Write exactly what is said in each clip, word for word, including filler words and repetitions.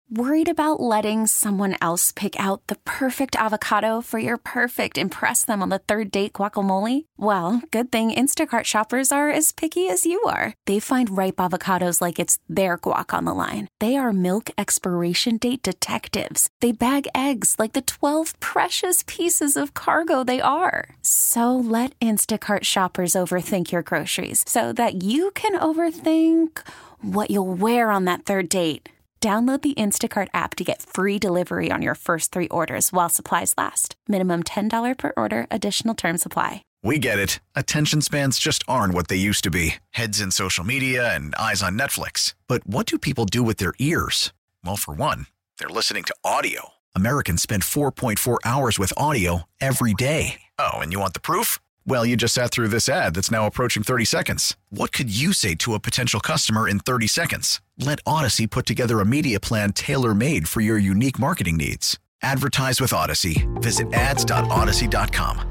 Worried about letting someone else pick out the perfect avocado for your perfect impress them on the third date guacamole? Well, good thing Instacart shoppers are as picky as you are. They find ripe avocados like it's their guac on the line. They are milk expiration date detectives. They bag eggs like the twelve precious pieces of cargo they are. So let Instacart shoppers overthink your groceries so that you can overthink what you'll wear on that third date. Download the Instacart app to get free delivery on your first three orders while supplies last. Minimum ten dollars per order. Additional terms apply. We get it. Attention spans just aren't what they used to be. Heads in social media and eyes on Netflix. But what do people do with their ears? Well, for one, they're listening to audio. Americans spend four point four hours with audio every day. Oh, and you want the proof? Well, you just sat through this ad that's now approaching thirty seconds. What could you say to a potential customer in thirty seconds? Let Odyssey put together a media plan tailor-made for your unique marketing needs. Advertise with Odyssey. Visit ads dot odyssey dot com.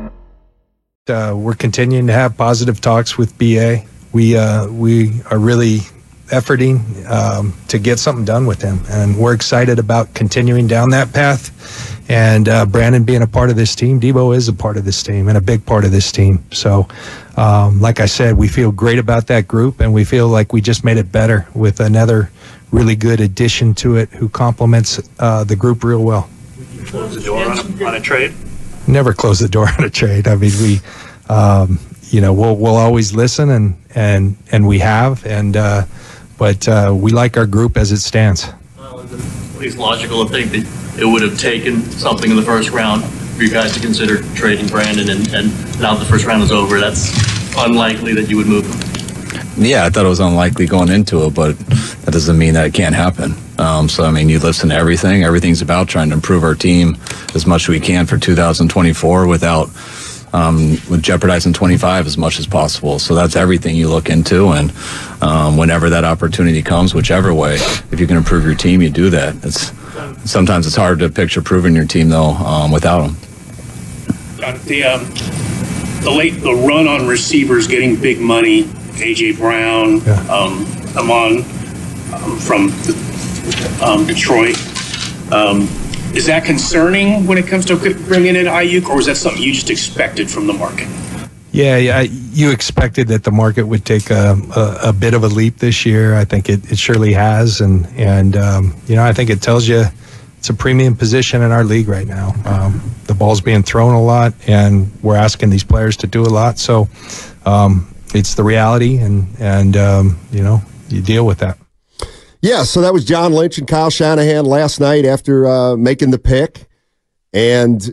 Uh, we're continuing to have positive talks with B A. We uh, we are really efforting um, to get something done with him, and we're excited about continuing down that path. And uh, Brandon being a part of this team, Debo is a part of this team and a big part of this team. So, um, like I said, we feel great about that group, and we feel like we just made it better with another really good addition to it who complements uh, the group real well. Close the door on a, on a trade? Never close the door on a trade. I mean, we, um, you know, we'll we'll always listen, and and and we have, and uh, but uh, we like our group as it stands. Well, is it at least logical to think that it would have taken something in the first round for you guys to consider trading Brandon, and, and now the first round is over, that's unlikely that you would move him? Yeah, I thought it was unlikely going into it, but that doesn't mean that it can't happen. Um, so, I mean, you listen to everything. Everything's about trying to improve our team as much as we can for two thousand twenty-four without um, with jeopardizing twenty-five as much as possible. So that's everything you look into, and um, whenever that opportunity comes, whichever way, if you can improve your team, you do that. It's Sometimes it's hard to picture proving your team, though, um, without them. Uh, the, um, the late the run on receivers getting big money, A J. Brown, yeah. um, Amon um, from um, Detroit. Um, is that concerning when it comes to bringing in Ayuk, or was that something you just expected from the market? Yeah, yeah, you expected that the market would take a, a, a bit of a leap this year. I think it, it surely has, and and um, you know, I think it tells you it's a premium position in our league right now. Um, the ball's being thrown a lot, and we're asking these players to do a lot. So um, it's the reality, and and um, you know, you deal with that. Yeah, so that was John Lynch and Kyle Shanahan last night after uh, making the pick, and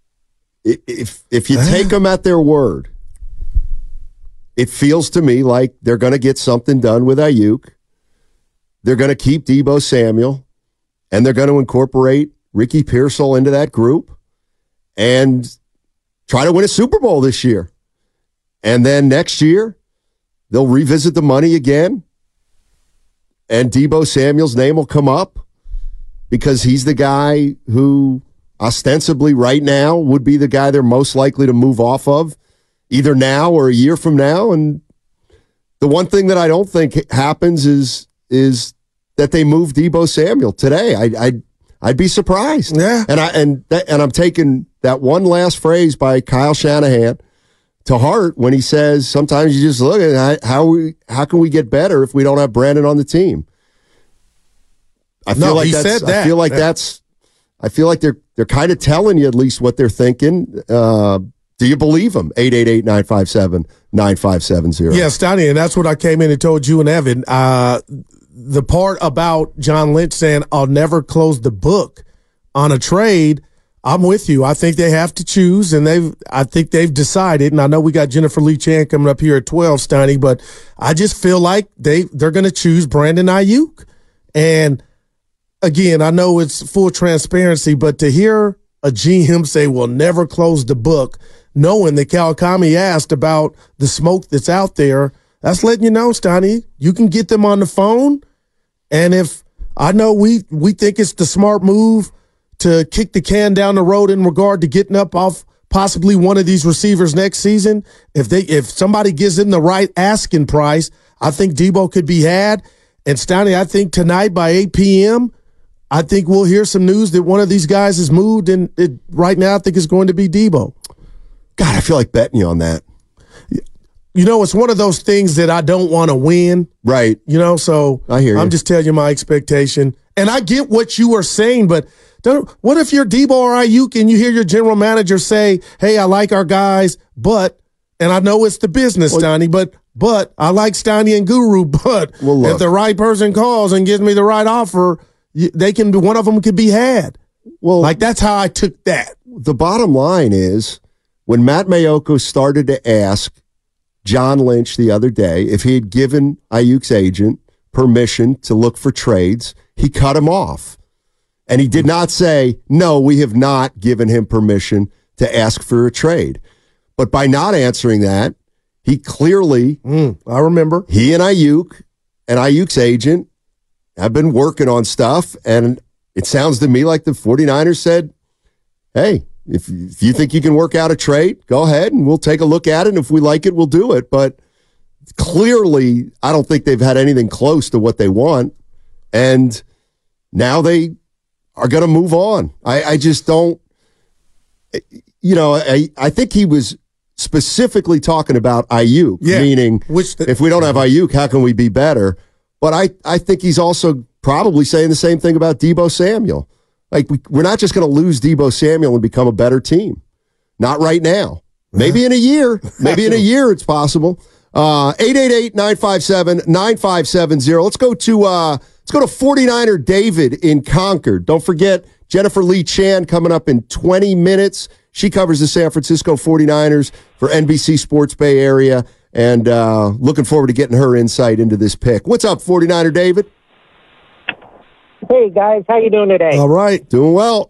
if if you take them at their word, it feels to me like they're going to get something done with Ayuk. They're going to keep Deebo Samuel, and they're going to incorporate Ricky Pearsall into that group and try to win a Super Bowl this year. And then next year, they'll revisit the money again, and Deebo Samuel's name will come up because he's the guy who ostensibly right now would be the guy they're most likely to move off of, either now or a year from now. And the one thing that I don't think happens is is that they move Deebo Samuel today. I, I'd I'd be surprised. Yeah. And I and that, and I'm taking that one last phrase by Kyle Shanahan to heart when he says sometimes you just look at how we how can we get better if we don't have Brandon on the team. I feel no, like he that's, said that. I feel like yeah. that's I feel like they're they're kind of telling you at least what they're thinking. Uh, Do you believe them? eight eight eight, nine five seven, nine five seven zero. Yeah, Stoney, and that's what I came in and told you and Evan. Uh, the part about John Lynch saying, I'll never close the book on a trade, I'm with you. I think they have to choose, and they've. I think they've decided, and I know we got Jennifer Lee Chan coming up here at twelve, Stoney, but I just feel like they, they're going to choose Brandon Ayuk. And, again, I know it's full transparency, but to hear a G M say, we'll never close the book, knowing that Kawakami asked about the smoke that's out there, that's letting you know, Stoney, you can get them on the phone. And if I know we, we think it's the smart move to kick the can down the road in regard to getting up off possibly one of these receivers next season, if they if somebody gives them the right asking price, I think Deebo could be had. And Stoney, I think tonight by eight p.m., I think we'll hear some news that one of these guys has moved, and it, right now I think it's going to be Debo. God, I feel like betting you on that. You know, it's one of those things that I don't want to win. Right. You know, so I hear you. I'm just telling you my expectation. And I get what you are saying, but don't, what if you're Debo or Ayuk and you hear your general manager say, hey, I like our guys, but, and I know it's the business, well, Steiny, but but I like Steiny and Guru, but well, if the right person calls and gives me the right offer, they can be, one of them could be had. Well, like that's how I took that. The bottom line is when Matt Maiocco started to ask John Lynch the other day if he had given Ayuk's agent permission to look for trades, he cut him off. And he did not say, no, we have not given him permission to ask for a trade. But by not answering that, he clearly, mm, I remember, he and Ayuk and Ayuk's agent have been working on stuff. And it sounds to me like the 49ers said, hey, if, if you think you can work out a trade, go ahead and we'll take a look at it. And if we like it, we'll do it. But clearly, I don't think they've had anything close to what they want. And now they are going to move on. I, I just don't, you know, I, I think he was specifically talking about Ayuk, yeah, meaning which the, if we don't have Ayuk, how can we be better? But I, I think he's also probably saying the same thing about Deebo Samuel. Like, we, we're not just going to lose Deebo Samuel and become a better team. Not right now. Maybe in a year. Maybe in a year it's possible. Uh, eight eight eight, nine five seven, nine five seven zero. Let's go to uh, let's go to 49er David in Concord. Don't forget, Jennifer Lee Chan coming up in twenty minutes. She covers the San Francisco 49ers for N B C Sports Bay Area, and uh, looking forward to getting her insight into this pick. What's up, 49er David? Hey, guys. How you doing today? All right. Doing well.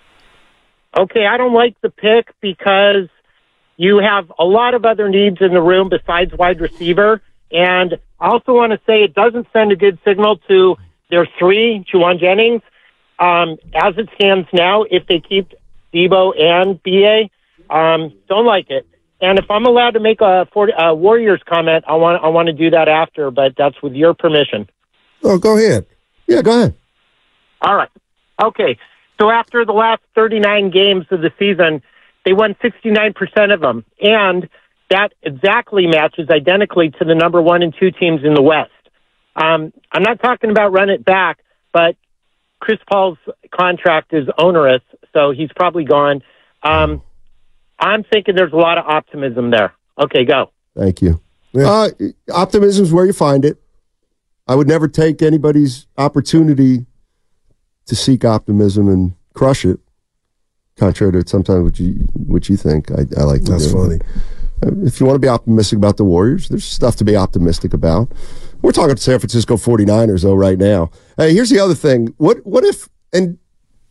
Okay, I don't like the pick because you have a lot of other needs in the room besides wide receiver. And I also want to say it doesn't send a good signal to their three, Juwan Jennings. Um, as it stands now, if they keep Debo and B A, um, don't like it. And if I'm allowed to make a, a Warriors comment, I want I want to do that after, but that's with your permission. Oh, go ahead. Yeah, go ahead. All right. Okay. So after the last thirty-nine games of the season, they won sixty-nine percent of them. And that exactly matches identically to the number one and two teams in the West. Um, I'm not talking about run it back, but Chris Paul's contract is onerous, so he's probably gone. Um, I'm thinking there's a lot of optimism there. Okay, go. Thank you. Yeah. Uh, optimism is where you find it. I would never take anybody's opportunity to seek optimism and crush it, contrary to sometimes what you what you think. I, I like to That's do. funny. If you want to be optimistic about the Warriors, there's stuff to be optimistic about. We're talking to San Francisco 49ers, though, right now. Hey, here's the other thing. What what if, and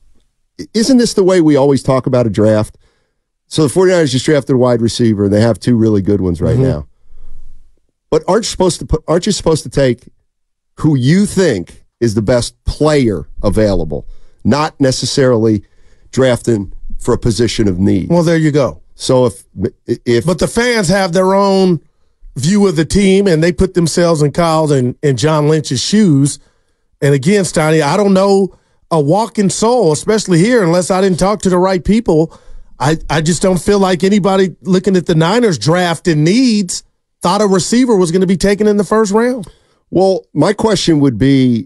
isn't this the way we always talk about a draft? So the 49ers just drafted a wide receiver, and they have two really good ones right mm-hmm. now. But aren't you supposed to put, aren't you supposed to take who you think is the best player available, not necessarily drafting for a position of need? Well, there you go. So if if but the fans have their own view of the team, and they put themselves in Kyle and, and John Lynch's shoes. And again, Steiny, I don't know a walking soul, especially here, unless I didn't talk to the right people. I, I just don't feel like anybody looking at the Niners draft and needs thought a receiver was going to be taken in the first round. Well, my question would be,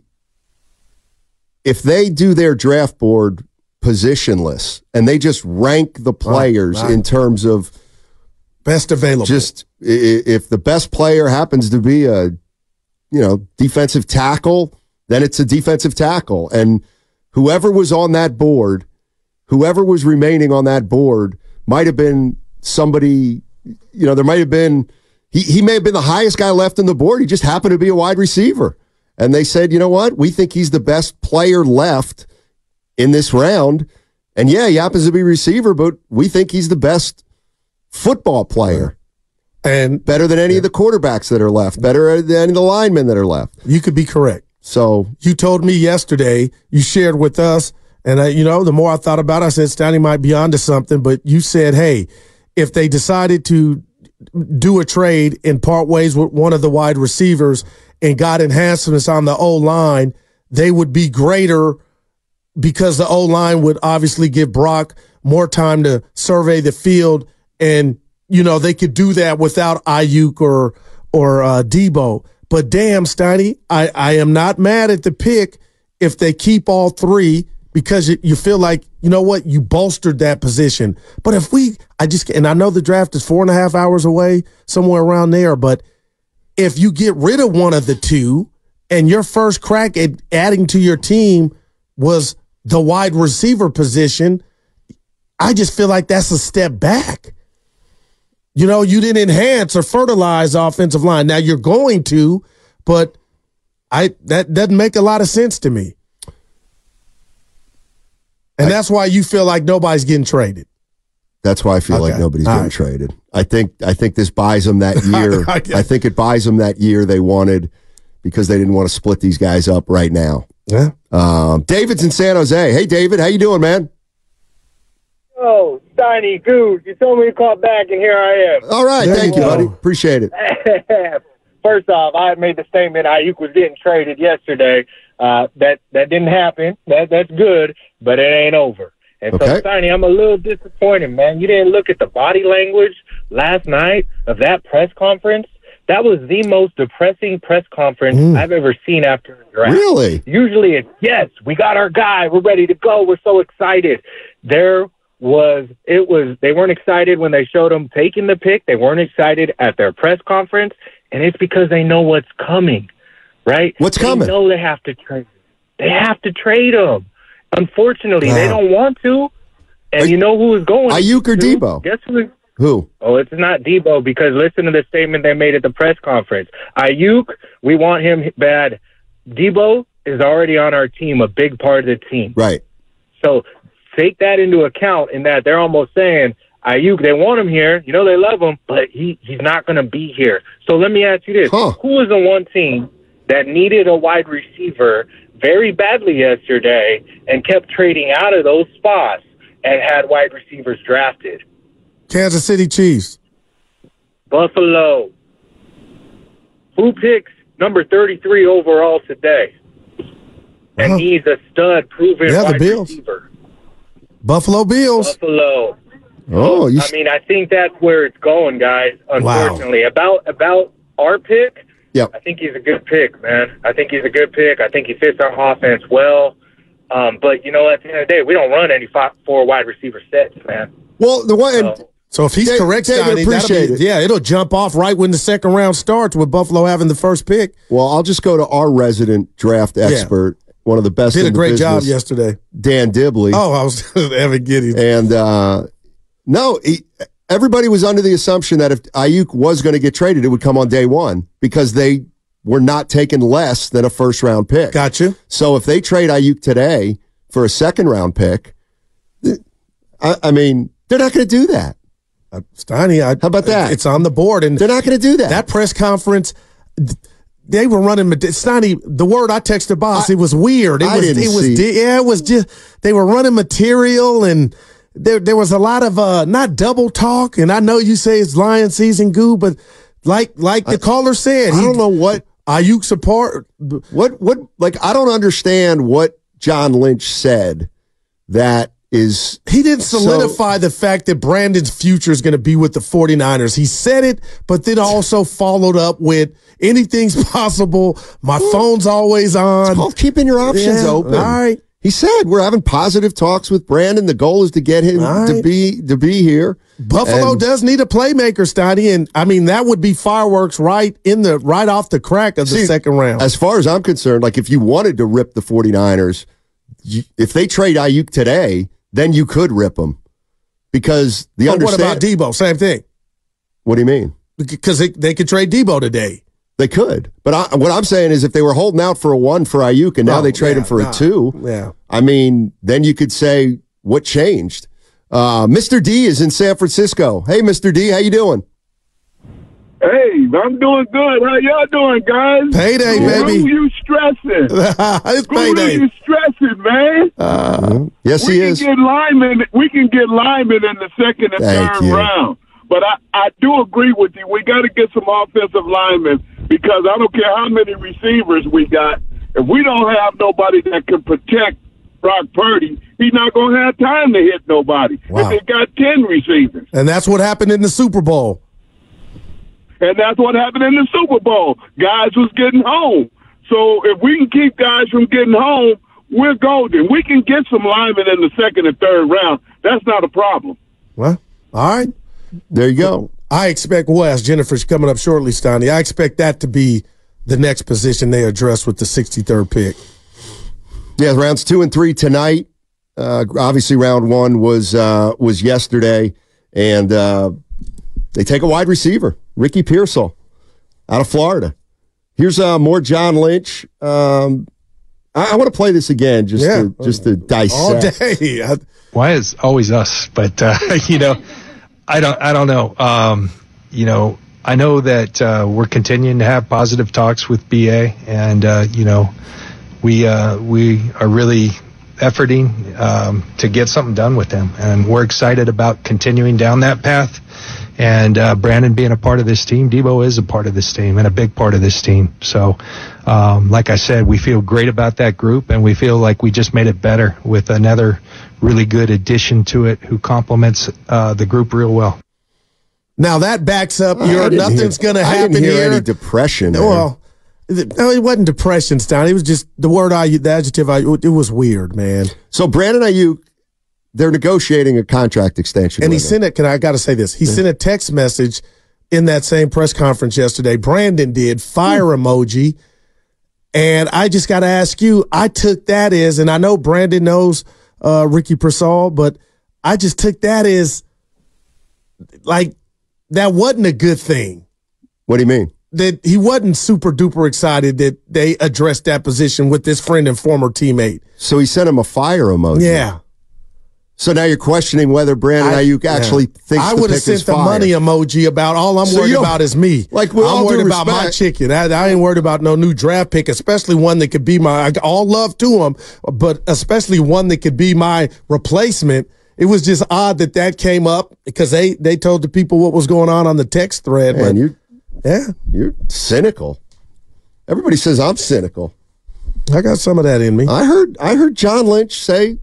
if they do their draft board positionless and they just rank the players right, right. in terms of best available, just if the best player happens to be a, you know, defensive tackle, then it's a defensive tackle. And whoever was on that board, whoever was remaining on that board might have been somebody, you know, there might have been, he, he may have been the highest guy left on the board. He just happened to be a wide receiver. And they said, you know what? We think he's the best player left in this round. And yeah, he happens to be a receiver, but we think he's the best football player. And better than any yeah. of the quarterbacks that are left, better than any of the linemen that are left. You could be correct. So you told me yesterday, you shared with us, and I, you know, the more I thought about it, I said, Stanley might be onto something, but you said, hey, if they decided to do a trade and part ways with one of the wide receivers and got enhancements on the O-line, they would be greater because the O-line would obviously give Brock more time to survey the field, and, you know, they could do that without Ayuk or or uh, Debo. But damn, Steiny, I, I am not mad at the pick if they keep all three, because you, you feel like, you know what, you bolstered that position. But if we, I just, and I know the draft is four and a half hours away, somewhere around there, but if you get rid of one of the two and your first crack at adding to your team was the wide receiver position, I just feel like that's a step back. You know, you didn't enhance or fertilize the offensive line. Now you're going to, but I that doesn't make a lot of sense to me. And I, that's why you feel like nobody's getting traded. That's why I feel okay. like nobody's All getting right. traded. I think I think this buys them that year. okay. I think it buys them that year they wanted, because they didn't want to split these guys up right now. Yeah. Um, David's in San Jose. Hey, David, how you doing, man? Oh, Steiny, Goose, you told me to call back, and here I am. All right, there thank you, you buddy. Appreciate it. First off, I made the statement Ayuk was getting traded yesterday. Uh, that that didn't happen. That that's good, but it ain't over. And okay. so, Steiny, I'm a little disappointed, man. You didn't look at the body language last night of that press conference. That was the most depressing press conference mm. I've ever seen after a draft. Really? Usually it's, yes, we got our guy. We're ready to go. We're so excited. There was, it was, they weren't excited when they showed him taking the pick. They weren't excited at their press conference. And it's because they know what's coming, right? What's they coming? They know they have to trade. They have to trade him. Unfortunately, wow. they don't want to. And Are, you know who is going? Ayuk or to? Debo? Guess who? Who? Oh, it's not Debo, because listen to the statement they made at the press conference. Ayuk, we want him bad. Debo is already on our team, a big part of the team. Right. So take that into account, in that they're almost saying, Ayuk, they want him here. You know they love him, but he, he's not going to be here. So let me ask you this. Huh. Who was the one team that needed a wide receiver very badly yesterday and kept trading out of those spots and had wide receivers drafted? Kansas City Chiefs. Buffalo. Who picks number thirty-three overall today and uh-huh. needs a stud proven yeah, wide the Bills. receiver? Buffalo Bills. Buffalo. Oh, you... I mean, I think that's where it's going, guys, unfortunately. Wow. About about our pick, yep. I think he's a good pick, man. I think he's a good pick. I think he fits our offense well. Um, but, you know, at the end of the day, we don't run any five, four wide receiver sets, man. Well, the one... So, So if he's Dave, correct, Scotty, appreciate be, it. yeah, it'll jump off right when the second round starts with Buffalo having the first pick. Well, I'll just go to our resident draft expert, yeah. one of the best Did in a great the job yesterday. Dan Dibley. Oh, I was Evan Giddy. And, uh, no, he, everybody was under the assumption that if Ayuk was going to get traded, it would come on day one, because they were not taking less than a first-round pick. Gotcha. So if they trade Ayuk today for a second-round pick, I, I mean, they're not going to do that. Uh, Steiny, I, how about that? It's on the board, and they're not going to do that. That press conference, they were running. Steiny, the word I texted Boss, I, it was weird. It I was, didn't it was, see. yeah, it was just they were running material, and there there was a lot of uh, not double talk. And I know you say it's lion season, goo, but like like the I, caller said, I don't know what Ayuk support. What what like I don't understand what John Lynch said that. Is he didn't solidify so, the fact that Brandon's future is going to be with the 49ers. He said it, but then also followed up with anything's possible. My phone's always on. It's called keeping your options yeah, open. All right. He said we're having positive talks with Brandon. The goal is to get him right. to be to be here. Buffalo and, does need a playmaker, Steiny, and I mean that would be fireworks right in the right off the crack of the see, second round. As far as I'm concerned, like if you wanted to rip the 49ers, you, if they trade Ayuk today, then you could rip them, because the but understand. What about Debo? Same thing. What do you mean? Because they, they could trade Debo today. They could, but I, what I'm saying is, if they were holding out for a one for Ayuk and now oh, they trade yeah, him for nah, a two, yeah. I mean, then you could say what changed. Uh, Mister D is in San Francisco. Hey, Mister D, how you doing? Hey, I'm doing good. How y'all doing, guys? Payday, Who baby. Who you stressing? It's Who payday. you stressing, man? Uh, yes, we he can is. Get Lyman, we can get Lyman in the second and Thank third you. round. But I, I do agree with you. We got to get some offensive linemen, because I don't care how many receivers we got. If we don't have nobody that can protect Brock Purdy, he's not going to have time to hit nobody. Wow. If they got ten receivers. And that's what happened in the Super Bowl. And that's what happened in the Super Bowl. Guys was getting home. So if we can keep guys from getting home, we're golden. We can get some linemen in the second and third round. That's not a problem. Well, all right. There you go. I expect, we'll ask Jennifer's coming up shortly, Stoney. I expect that to be the next position they address with the sixty-third pick. Yeah, rounds two and three tonight. Uh, obviously, round one was uh, was yesterday, and uh, they take a wide receiver, Ricky Pearsall, out of Florida. Here's uh, more John Lynch. Um, I, I want to play this again, just yeah. to, just to dissect. All day. I, Why is always us? But uh, you know, I don't. I don't know. Um, you know, I know that uh, we're continuing to have positive talks with B A, and uh, you know, we uh, we are really efforting um, to get something done with them, and we're excited about continuing down that path. And uh, Brandon being a part of this team, Debo is a part of this team and a big part of this team. So, um, like I said, we feel great about that group, and we feel like we just made it better with another really good addition to it who complements uh, the group real well. Now that backs up your nothing's going to happen I didn't hear here. any depression. Well, no, it wasn't depression, Stoney. It was just the word I, the adjective I, it was weird, man. So Brandon Ayuk, they're negotiating a contract extension. And he him. sent it, can I got to say this. He yeah. sent a text message in that same press conference yesterday. Brandon did, fire mm. emoji. And I just got to ask you, I took that as, and I know Brandon knows uh, Ricky Pearsall, but I just took that as like that wasn't a good thing. What do you mean? That he wasn't super duper excited that they addressed that position with this friend and former teammate. So he sent him a fire emoji. Yeah. So now you're questioning whether Brandon I, Ayuk actually yeah. thinks I the would have pick sent is the fire. money emoji about all I'm So worried about is me. Like, with I'm all worried due about my respect- chicken. I, I ain't worried about no new draft pick, especially one that could be my, I, all love to him, but especially one that could be my replacement. It was just odd that that came up because they, they told the people what was going on on the text thread. Man, but you're, yeah, you're cynical. Everybody says I'm cynical. I got some of that in me. I heard I heard John Lynch say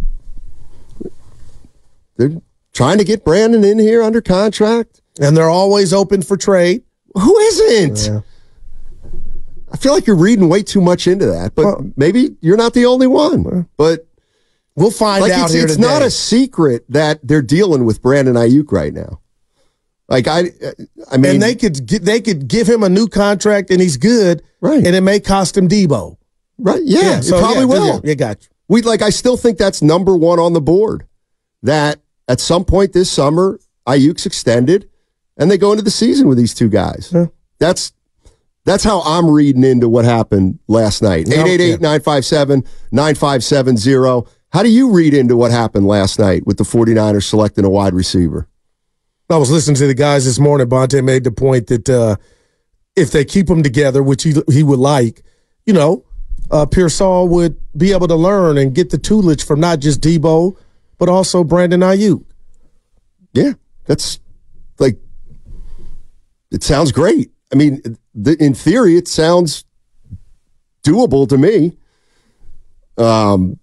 they're trying to get Brandon in here under contract. And they're always open for trade. Who isn't? Yeah. I feel like you're reading way too much into that, but well, maybe you're not the only one. But we'll find like out it's, here it's today. It's not a secret that they're dealing with Brandon Ayuk right now. Like I, I mean, and they could they could give him a new contract and he's good, right? And it may cost him Debo, right? Yeah, yeah so it probably yeah, will. Yeah, you got you. We like. I still think that's number one on the board. That at some point this summer, Ayuk's extended, and they go into the season with these two guys. Yeah. That's that's how I'm reading into what happened last night. eight eight eight, nine five seven, nine five seven zero. How do you read into what happened last night with the 49ers selecting a wide receiver? I was listening to the guys this morning. Bonte made the point that uh, if they keep them together, which he he would like, you know, uh, Pearsall would be able to learn and get the tutelage from not just Debo, but also Brandon Ayuk. Yeah, that's like, it sounds great. I mean, the, in theory, it sounds doable to me. Um,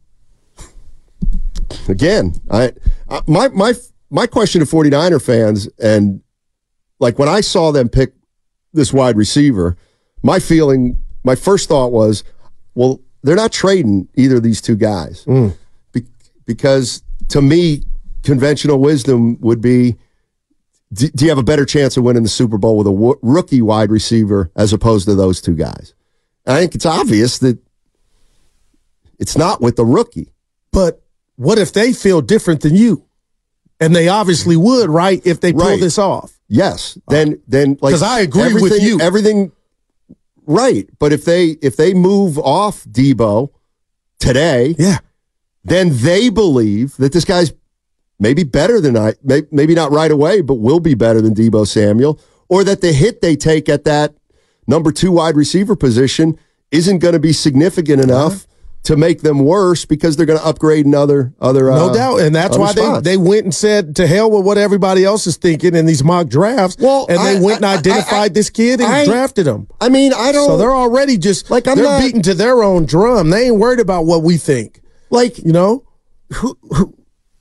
again, I, I my my. My question to 49er fans, and like when I saw them pick this wide receiver, my feeling, my first thought was, well, they're not trading either of these two guys. Mm. Be- because to me, conventional wisdom would be, do, do you have a better chance of winning the Super Bowl with a w- rookie wide receiver as opposed to those two guys? And I think it's obvious that it's not with the rookie. But what if they feel different than you? And they obviously would, right, if they pull right. this off. Yes. Then, then, like, because I agree with you. Everything, right? But if they if they move off Debo today, yeah, then they believe that this guy's maybe better than I, maybe not right away, but will be better than Debo Samuel, or that the hit they take at that number two wide receiver position isn't going to be significant enough. Uh-huh. To make them worse because they're going to upgrade in other, other no uh, doubt. And that's why they, they went and said, to hell with what everybody else is thinking in these mock drafts. Well, and they I, went and I, identified I, I, this kid and I, drafted him. I mean, I don't. So they're already just, like, I'm they're not, beating to their own drum. They ain't worried about what we think. Like, you know, who, who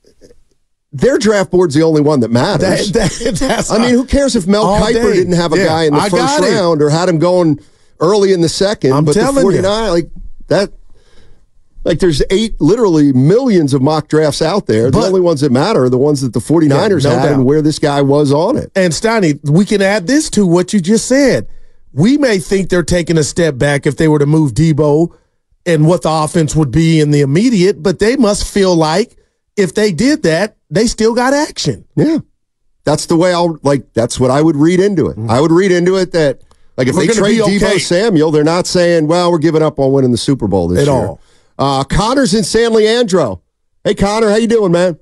their draft board's the only one that matters. That, that, that's I mean, who cares if Mel Kiper day. didn't have a yeah, guy in the I first round or had him going early in the second? I'm but the forty-nine, you. like that, like there's eight, literally millions of mock drafts out there. But, the only ones that matter are the ones that the forty-niners yeah, no had doubt. and where this guy was on it. And Steiny, we can add this to what you just said. We may think they're taking a step back if they were to move Debo and what the offense would be in the immediate, but they must feel like if they did that, they still got action. Yeah. That's the way I'll, like, that's what I would read into it. Mm-hmm. I would read into it that, like, if we're they trade okay. Deebo Samuel, they're not saying, well, we're giving up on winning the Super Bowl this At year. At all. Uh, Connor's in San Leandro. Hey, Connor, how you doing, man?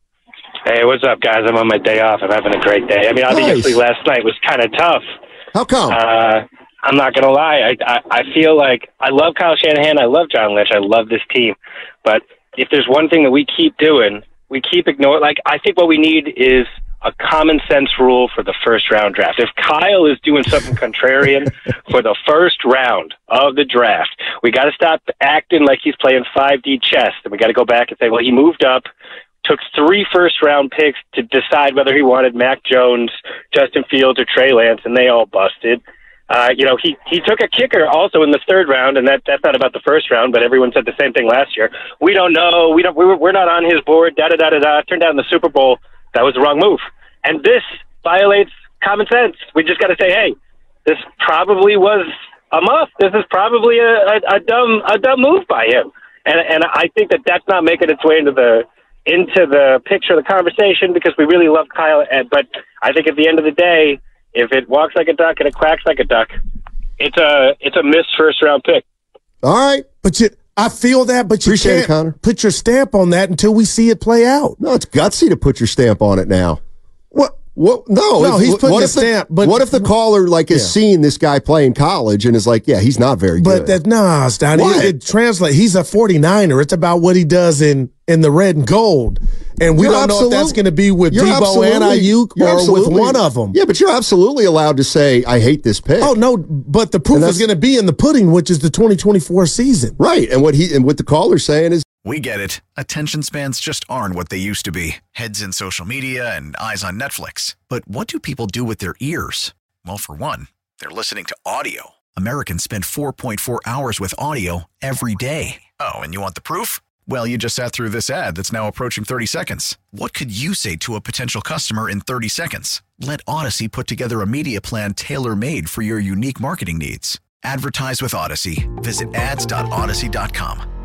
Hey, what's up, guys? I'm on my day off. I'm having a great day. I mean, obviously nice. last night was kind of tough. How come? Uh, I'm not going to lie. I, I I feel like I love Kyle Shanahan. I love John Lynch. I love this team. But if there's one thing that we keep doing, we keep ignoring. Like, I think what we need is a common sense rule for the first round draft. If Kyle is doing something contrarian for the first round of the draft, we got to stop acting like he's playing five D chess. And we got to go back and say, well, he moved up, took three first round picks to decide whether he wanted Mac Jones, Justin Fields, or Trey Lance, and they all busted. Uh, you know, he, he took a kicker also in the third round, and that that's not about the first round, but everyone said the same thing last year. We don't know. We don't. We were, we're not on his board. Da da da da da. Turned out in the Super Bowl, that was the wrong move, and this violates common sense. We just got to say, hey, this probably was a muff. This is probably a, a, a dumb a dumb move by him, and and I think that that's not making its way into the into the picture of the conversation because we really love Kyle. But I think at the end of the day, if it walks like a duck and it quacks like a duck, it's a it's a missed first round pick. All right, but you, I feel that, but you Appreciate can't it, Connor. put your stamp on that until we see it play out. No, it's gutsy to put your stamp on it now. What? What? No, no, if, he's putting what a if the, stamp. But what if the caller like has yeah. seen this guy play in college and is like, yeah, he's not very but good. But that nah, Stoney, What? it, it translates. He's a forty-niner. It's about what he does in in the red and gold, and we You're don't know if that's going to be with You're Debo and Ayuk or with one of them. Yeah, but you're absolutely allowed to say, I hate this pick. Oh no, but the proof is going to be in the pudding, which is the twenty twenty-four season. Right, and what he and what the caller's saying is, we get it. Attention spans just aren't what they used to be. Heads in social media and eyes on Netflix. But what do people do with their ears? Well, for one, they're listening to audio. Americans spend four point four hours with audio every day. Oh, and you want the proof? Well, you just sat through this ad that's now approaching thirty seconds. What could you say to a potential customer in thirty seconds? Let Odyssey put together a media plan tailor-made for your unique marketing needs. Advertise with Odyssey. Visit ads dot odyssey dot com.